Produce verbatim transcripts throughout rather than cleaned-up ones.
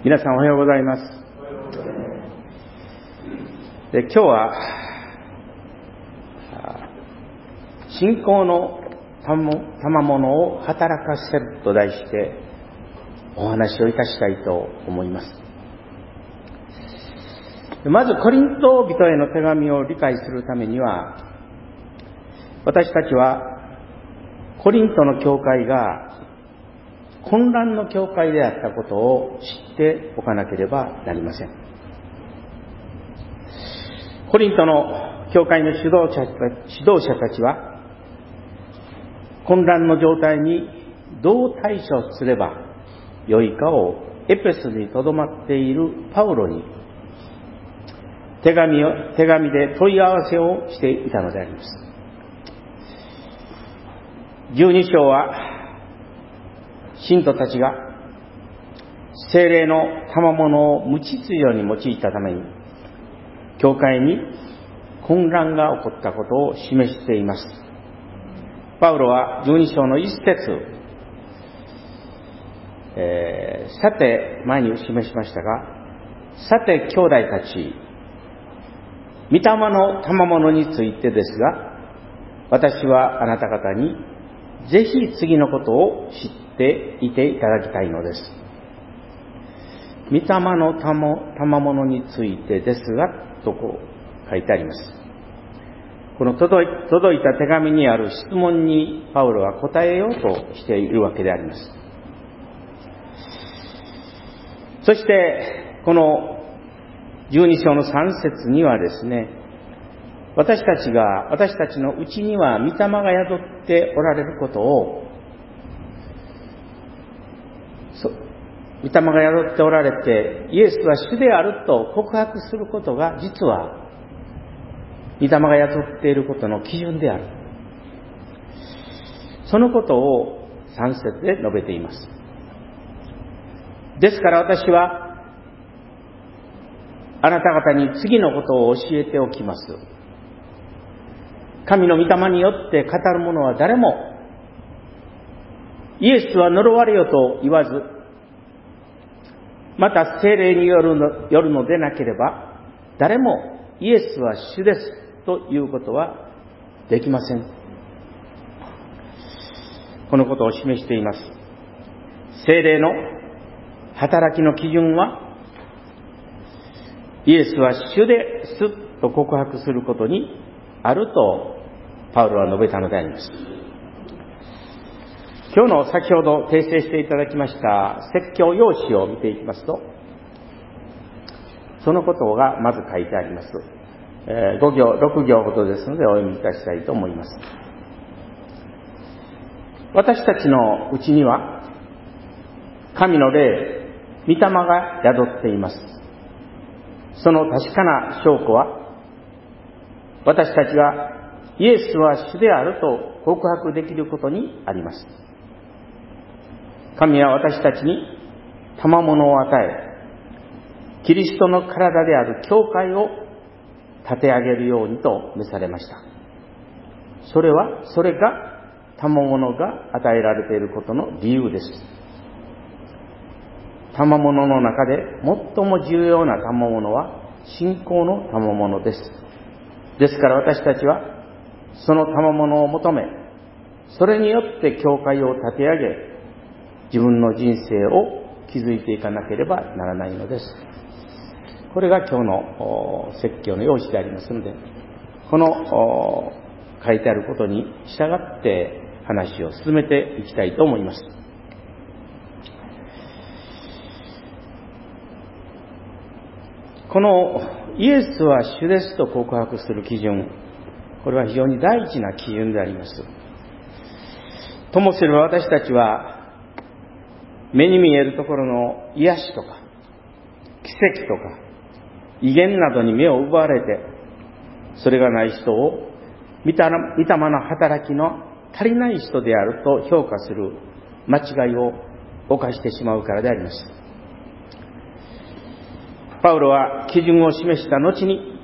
皆さんおはようございます。で今日は信仰の賜物を働かせると題してお話をいたしたいと思います。まずコリント人への手紙を理解するためには、私たちはコリントの教会が混乱の教会であったことを知っておかなければなりません。コリントの教会の指導者指導者たちは混乱の状態にどう対処すればよいかをエペスにとどまっているパウロに手紙を手紙で問い合わせをしていたのであります。じゅうに章は信徒たちが聖霊の賜物を無秩序に用いたために教会に混乱が起こったことを示しています。パウロはじゅうに章の一節、えー、さて前に示しましたが、さて兄弟たち、御霊の賜物についてですが、私はあなた方にぜひ次のことを知っていていただきたいのです。御霊の賜物についてですが、とこう書いてあります。この届い、届いた手紙にある質問にパウロは答えようとしているわけであります。そしてこのじゅうに章のさん節にはですね、私たちが私たちのうちには御霊が宿っておられることを、御霊が宿っておられてイエスは主であると告白することが実は御霊が宿っていることの基準である、そのことをさん節で述べています。ですから私はあなた方に次のことを教えておきます。神の御霊によって語る者は誰もイエスは呪われよと言わず、また聖霊による の, よるのでなければ誰もイエスは主ですということはできません。このことを示しています。聖霊の働きの基準はイエスは主ですと告白することにあるとパウロは述べたのであります。今日の先ほど訂正していただきました説教用紙を見ていきますと、そのことがまず書いてあります。ご行、ろく行ほどですのでお読みいたしたいと思います。私たちのうちには神の霊、御霊が宿っています。その確かな証拠は、私たちがイエスは主であると告白できることにあります。神は私たちに賜物を与え、キリストの体である教会を立て上げるようにと召されました。それは、それが賜物が与えられていることの理由です。賜物の中で最も重要な賜物は信仰の賜物です。ですから私たちはその賜物を求め、それによって教会を立て上げ、自分の人生を築いていかなければならないのです。これが今日の説教の要旨でありますので、この書いてあることに従って話を進めていきたいと思います。このイエスは主ですと告白する基準、これは非常に大事な基準であります。ともすれば私たちは目に見えるところの癒しとか奇跡とか異言などに目を奪われて、それがない人を御霊の働きの足りない人であると評価する間違いを犯してしまうからであります。パウロは基準を示した後に、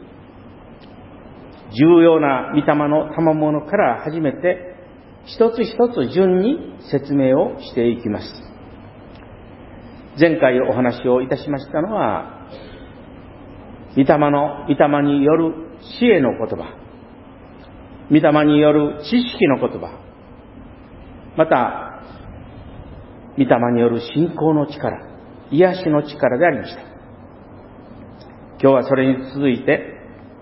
重要な御霊の賜物から始めて一つ一つ順に説明をしていきます。 前回お話をいたしましたのは、御霊の、御霊による知恵の言葉、御霊による知識の言葉、また、御霊による信仰の力、癒しの力でありました。今日はそれに続いて、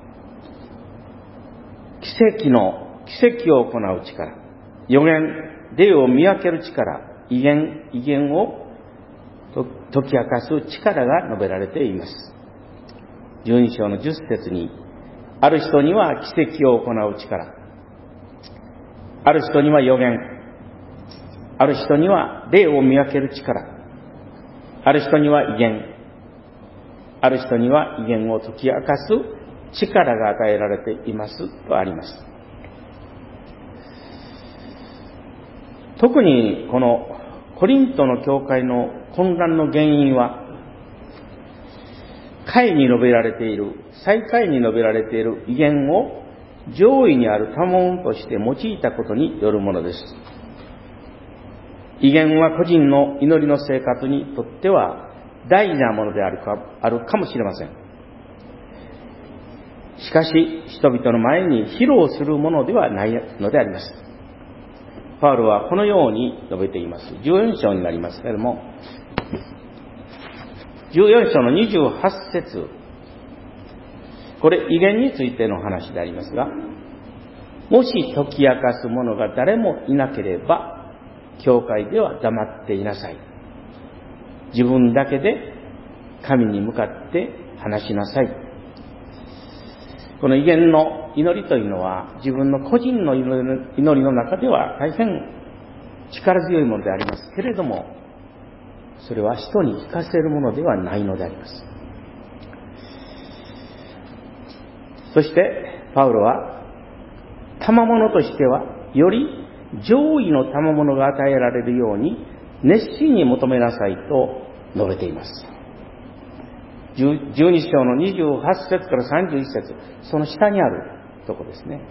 奇跡の、奇跡を行う力、予言、霊を見分ける力、異言、異言を解き明かす力が述べられています。じゅうに章のじゅっ節に、ある人には奇跡を行う力、ある人には予言、ある人には霊を見分ける力、ある人には異言、ある人には異言を解き明かす力が与えられていますとあります。特にこのコリントの教会の混乱の原因は、下位に述べられている、最下位に述べられている異言を上位にある賜物として用いたことによるものです。異言は個人の祈りの生活にとっては大事なものであるか、あるかもしれません。しかし、人々の前に披露するものではないのであります。パウロはこのように述べています。じゅうよん章になりますけれども、じゅうよん章のにじゅうはち節、これ異言についての話でありますが、もし解き明かす者が誰もいなければ、教会では黙っていなさい。自分だけで神に向かって話しなさい。この異言の祈りというのは、自分の個人の祈りの中では大変力強いものでありますけれども、それは人に聞かせるものではないのであります。そしてパウロは、賜物としてはより上位の賜物が与えられるように熱心に求めなさいと述べています。じゅうに章のにじゅうはち節からさんじゅういち節、その下にあるところですね。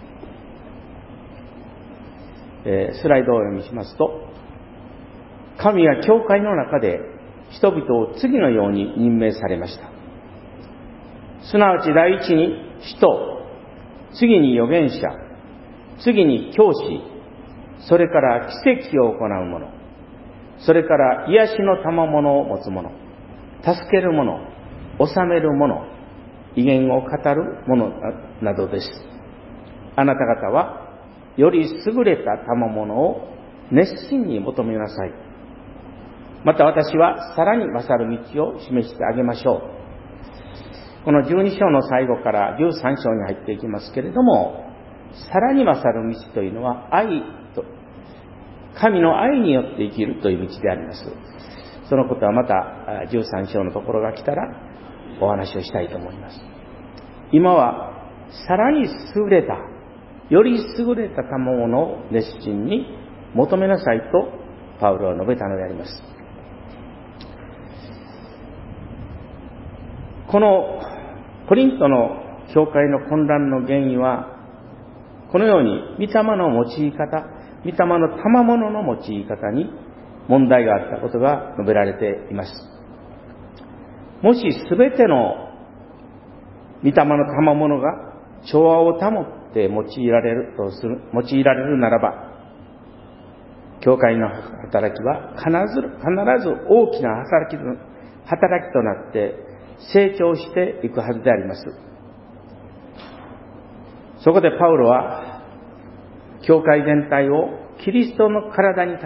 えー、スライドをお読みしますと、神は教会の中で人々を次のように任命されました。すなわち第一に使徒、次に預言者、次に教師、それから奇跡を行う者、それから癒しの賜物を持つ者、助ける者、治める者、異言を語る者などです。あなた方はより優れた賜物を熱心に求めなさい。また私はさらに勝る道を示してあげましょう。このじゅうに章の最後からじゅうさん章に入っていきますけれども、さらに勝る道というのは愛と、神の愛によって生きるという道であります。そのことはまたじゅうさん章のところが来たらお話をしたいと思います。今はさらに優れた、より優れた賜物を熱心に求めなさいとパウロは述べたのであります。このコリントの教会の混乱の原因は、このように御霊の用い方、御霊の賜物の用い方に問題があったことが述べられています。もしすべての御霊の賜物が調和を保って用いられるとする、用いられるならば、教会の働きは必ず、必ず大きな働きと、働きとなって成長していくはずであります。そこでパウロは、教会全体をキリストの体に例え、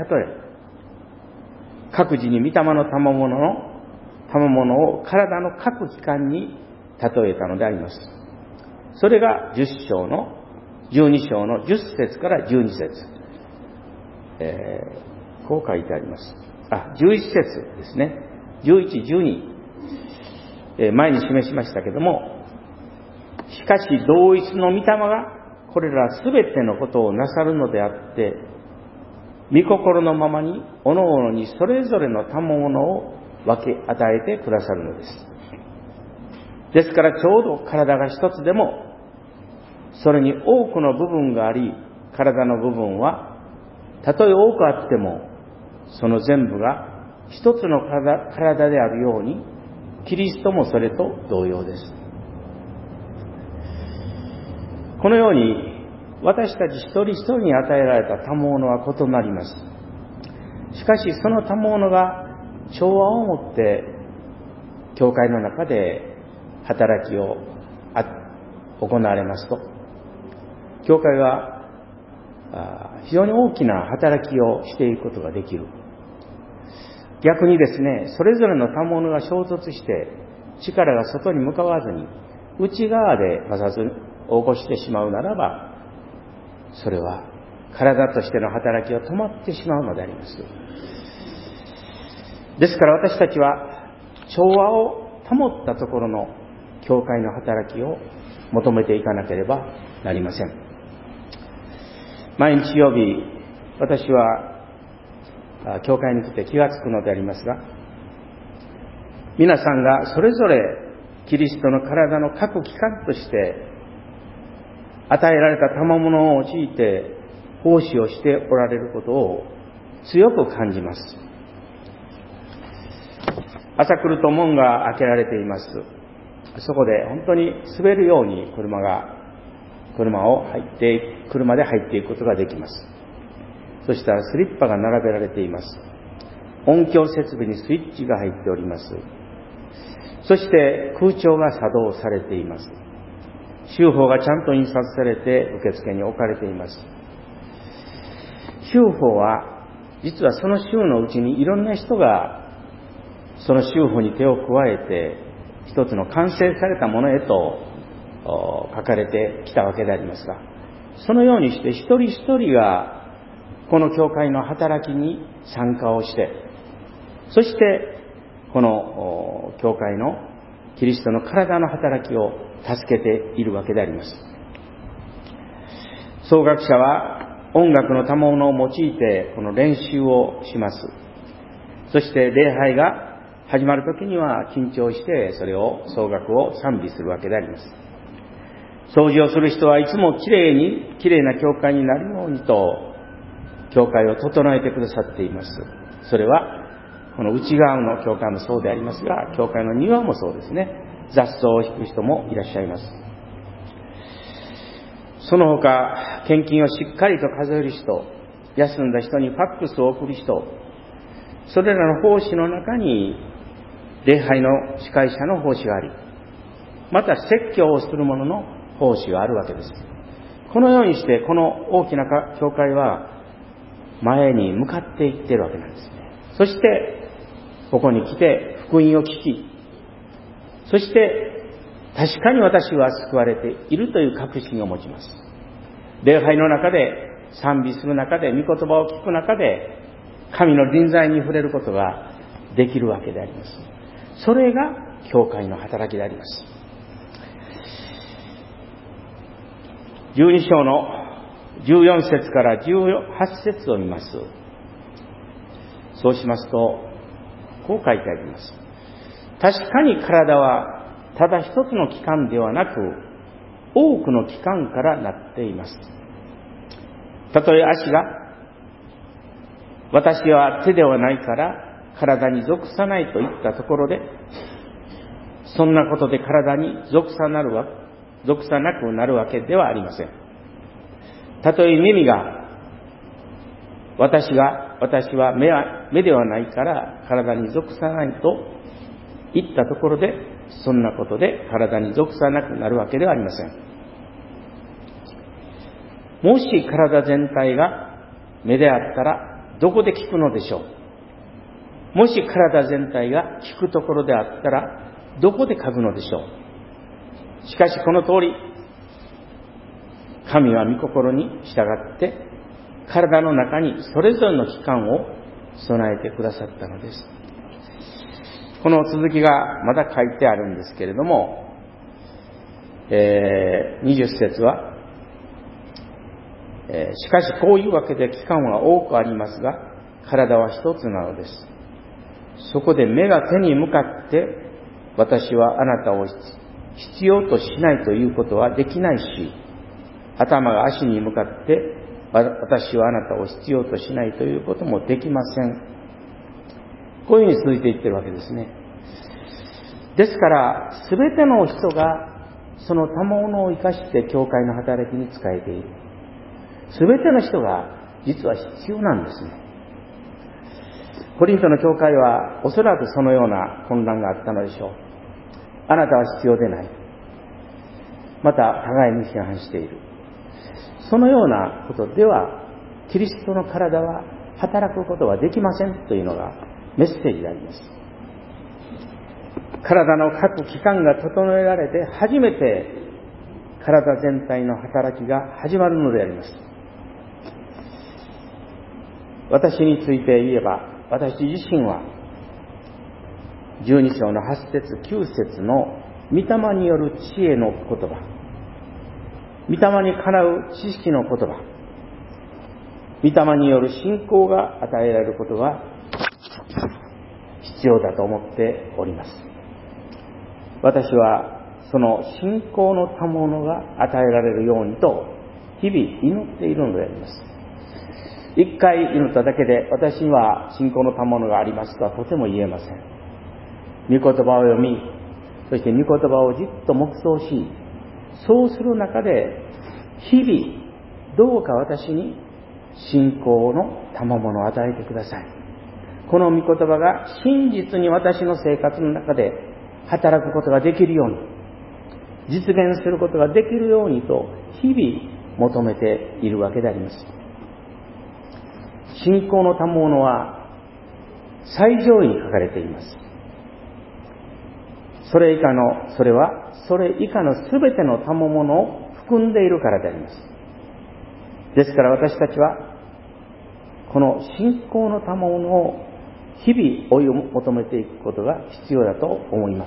各自に御霊の賜物の賜物を体の各器官に例えたのであります。それがじゅっ章のじゅうに章のじゅっ節からじゅうに節、えー、こう書いてあります。あ、じゅういち節ですね。じゅういち、じゅうに、えー、前に示しましたけども、しかし同一の御霊がこれらすべてのことをなさるのであって、御心のままに各々にそれぞれの賜物を分け与えてくださるのです。ですからちょうど体が一つでも、それに多くの部分があり、体の部分はたとえ多くあっても、その全部が一つの 体, 体であるように、キリストもそれと同様です。このように私たち一人一人に与えられた賜物は異なります。しかしその賜物が調和をもって教会の中で働きを行われますと、教会は非常に大きな働きをしていくことができる。逆にですね、それぞれの賜物が衝突して力が外に向かわずに内側で摩擦を起こしてしまうならば、それは体としての働きが止まってしまうのであります。ですから私たちは調和を保ったところの教会の働きを求めていかなければなりません。毎日曜日、私は教会に来て気がつくのでありますが、皆さんがそれぞれキリストの体の各機関として与えられた賜物を用いて奉仕をしておられることを強く感じます。朝来ると門が開けられています。そこで本当に滑るように車が車を入って車で入っていくことができます。そしたらスリッパが並べられています。音響設備にスイッチが入っております。そして空調が作動されています。州法がちゃんと印刷されて受付に置かれています。州法は実はその州のうちにいろんな人がその州法に手を加えて一つの完成されたものへと書かれてきたわけでありますが、そのようにして一人一人がこの教会の働きに参加をして、そしてこの教会のキリストの体の働きを助けているわけであります。奏楽者は音楽の賜物を用いてこの練習をします。そして礼拝が始まるときには緊張してそれを奏楽を賛美するわけであります。掃除をする人はいつもきれいにきれいな教会になるようにと教会を整えてくださっています。それはこの内側の教会もそうでありますが、教会の庭もそうですね。雑草を引く人もいらっしゃいます。その他、献金をしっかりと数える人、休んだ人にファックスを送る人、それらの奉仕の中に礼拝の司会者の奉仕があり、また説教をする者の奉仕があるわけです。このようにしてこの大きな教会は前に向かっていっているわけなんですね。そしてここに来て福音を聞き、そして確かに私は救われているという確信を持ちます。礼拝の中で賛美する中で御言葉を聞く中で神の臨在に触れることができるわけであります。それが教会の働きであります。じゅうに章のじゅうよん節からじゅうはち節を見ます。そうしますとこう書いてあります。確かに体はただ一つの器官ではなく多くの器官からなっています。たとえ足が私は手ではないから体に属さないと言ったところで、そんなことで体に属さなるわ属さなくなるわけではありません。たとえ耳が私が私は目は目ではないから体に属さないと言ったところで、そんなことで体に属さなくなるわけではありません。もし体全体が目であったらどこで聞くのでしょう。もし体全体が聞くところであったらどこで嗅ぐのでしょう。しかしこの通り神は御心に従って体の中にそれぞれの器官を備えてくださったのです。この続きがまだ書いてあるんですけれども、えー、にじゅっ節は、えー、しかしこういうわけで器官は多くありますが体は一つなのです。そこで目が手に向かって私はあなたを必要としないということはできないし、頭が足に向かって私はあなたを必要としないということもできません。 こういうふうに続いていってるわけですね。ですから、すべての人がその賜物を生かして教会の働きに仕えている。すべての人が実は必要なんですね。コリントの教会はおそらくそのような混乱があったのでしょう。あなたは必要でない。また互いに批判している。そのようなことではキリストの体は働くことはできませんというのがメッセージであります。体の各器官が整えられて初めて体全体の働きが始まるのであります。私について言えば、私自身はじゅうに章のはち節きゅう節の御霊による知恵の言葉、御霊にかなう知識の言葉、御霊による信仰が与えられることが必要だと思っております。私はその信仰の賜物が与えられるようにと日々祈っているのであります。一回祈っただけで私には信仰の賜物がありますとはとても言えません。御言葉を読み、そして御言葉をじっと黙想し、そうする中で日々どうか私に信仰の賜物を与えてください。この御言葉が真実に私の生活の中で働くことができるように、実現することができるようにと日々求めているわけであります。信仰の賜物は最上位に書かれています。それ以下の、それはそれ以下のすべての賜物を含んでいるからであります。ですから私たちはこの信仰の賜物を日々追い求めていくことが必要だと思います。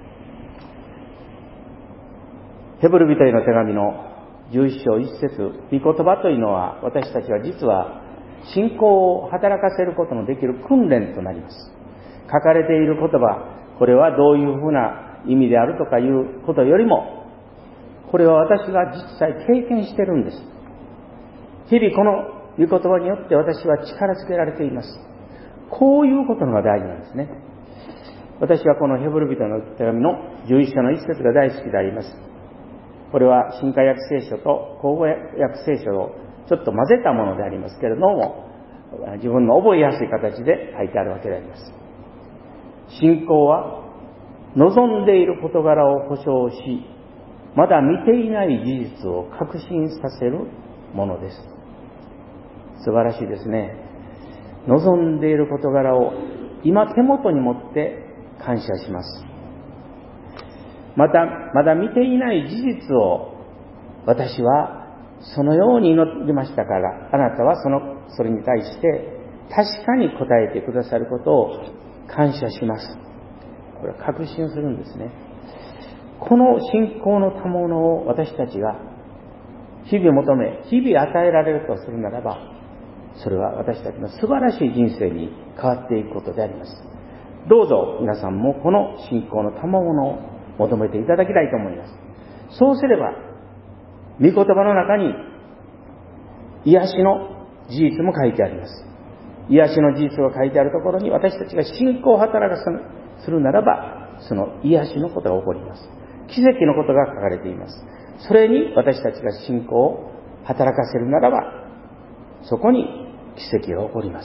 ヘブル人への手紙のじゅういち章いち節、御言葉というのは私たちは実は信仰を働かせることのできる訓練となります。書かれている言葉、これはどういうふうな意味であるとかいうことよりも、これは私が実際経験しているんです。日々この御言葉によって私は力づけられています。こういうことのが大事なんですね。私はこのヘブル人の手紙のじゅういち章の一節が大好きであります。これは新海訳聖書と口語訳聖書をちょっと混ぜたものでありますけれども、自分の覚えやすい形で書いてあるわけであります。信仰は望んでいる事柄を保証し、まだ見ていない事実を確信させるものです。素晴らしいですね。望んでいる事柄を今手元に持って感謝します。また、まだ見ていない事実を私はそのように祈りましたから、あなたはその、それに対して確かに答えてくださることを感謝します。これは確信するんですね。この信仰の賜物を私たちが日々求め、日々与えられるとするならば、それは私たちの素晴らしい人生に変わっていくことであります。どうぞ皆さんもこの信仰の賜物を求めていただきたいと思います。そうすれば、御言葉の中に癒しの事実も書いてあります。癒しの事実が書いてあるところに私たちが信仰を働かするならば、その癒しのことが起こります。奇跡のことが書かれています。それに私たちが信仰を働かせるならば、そこに奇跡が起こります。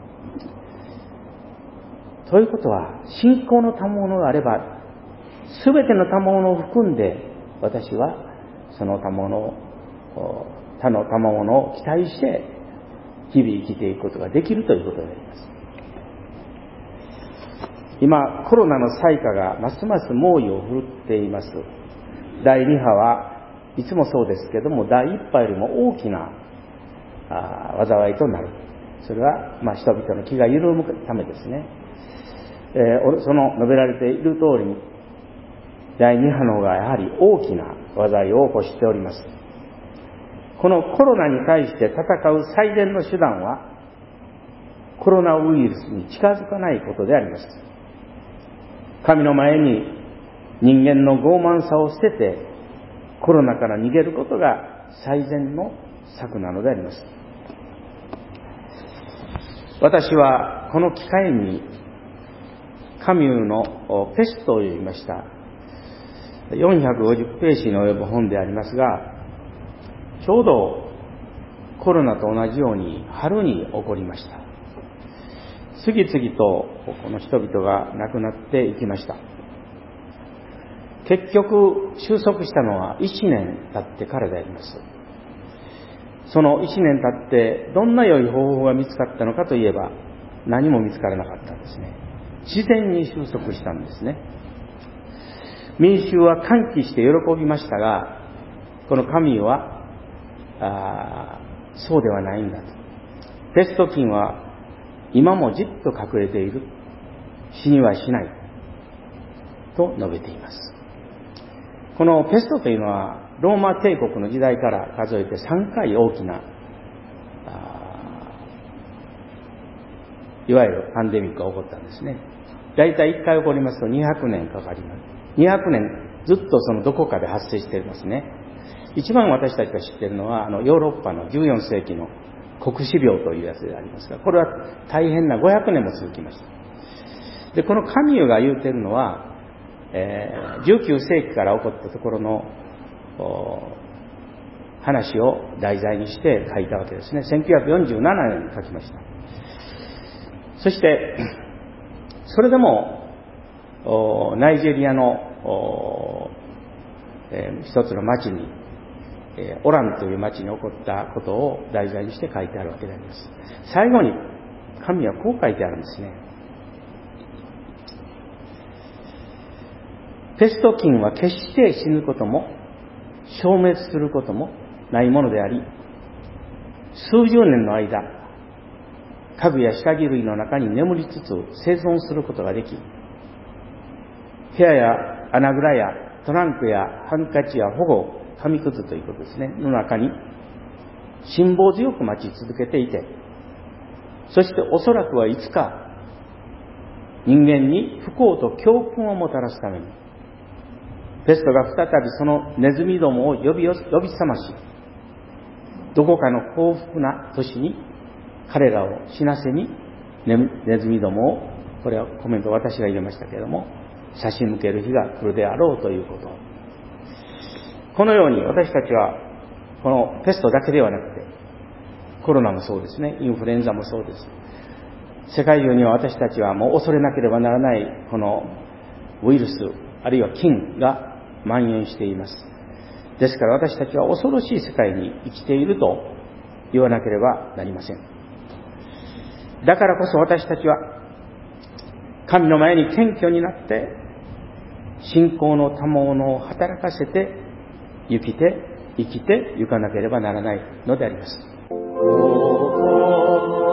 ということは、信仰の賜物があれば、すべての賜物を含んで、私はその賜物を、他の賜物を期待して、日々生きていくことができるということであります。今、コロナの災禍がますます猛威を振るっています。だいに波はいつもそうですけども、だいいち波よりも大きなあ災いとなる。それは、まあ、人々の気が緩むためですね。えー、その述べられている通りに、だいに波の方がやはり大きな災いを起こしております。このコロナに対して戦う最善の手段は、コロナウイルスに近づかないことであります。神の前に人間の傲慢さを捨てて、コロナから逃げることが最善の策なのであります。私はこの機会にカミューのペストを読みました。よんひゃくごじゅっページに及ぶ本でありますが、ちょうどコロナと同じように春に起こりました。次々とこの人々が亡くなっていきました。結局収束したのはいちねん経ってからであります。そのいちねん経ってどんな良い方法が見つかったのかといえば、何も見つからなかったんですね。自然に収束したんですね。民衆は歓喜して喜びましたが、この神はあそうではないんだと。ペスト菌は今もじっと隠れている。死にはしないと述べています。このペストというのはローマ帝国の時代から数えてさんかい大きな、いわゆるパンデミックが起こったんですね。だいたいいっかい起こりますとにひゃくねんかかります。にひゃくねんずっとそのどこかで発生していますね。一番私たちが知っているのはあのヨーロッパのじゅうよんせいきの黒死病というやつでありますが、これは大変なごひゃくねんも続きました。で、このカミューが言うているのは、えー、じゅうきゅうせいきから起こったところの話を題材にして書いたわけですね。せんきゅうひゃくよんじゅうななねんに書きました。そしてそれでもナイジェリアの、えー、一つの町に、えー、オランという町に起こったことを題材にして書いてあるわけであります。最後に神はこう書いてあるんですね。ペスト菌は決して死ぬことも消滅することもないものであり、数十年の間家具や下着類の中に眠りつつ生存することができ、部屋や穴蔵やトランクやハンカチや保護紙くずということですねの中に辛抱強く待ち続けていて、そしておそらくはいつか人間に不幸と教訓をもたらすためにペストが再びそのネズミどもを呼び呼び覚まし、どこかの幸福な年に彼らを死なせにネズミどもを、これはコメント私が入れましたけれども、差し向ける日が来るであろうということ。このように私たちはこのペストだけではなくて、コロナもそうですね、インフルエンザもそうです。世界中には私たちはもう恐れなければならないこのウイルスあるいは菌が蔓延しています。ですから私たちは恐ろしい世界に生きていると言わなければなりません。だからこそ私たちは神の前に謙虚になって信仰の賜物を働かせて生きて生きてゆかなければならないのであります。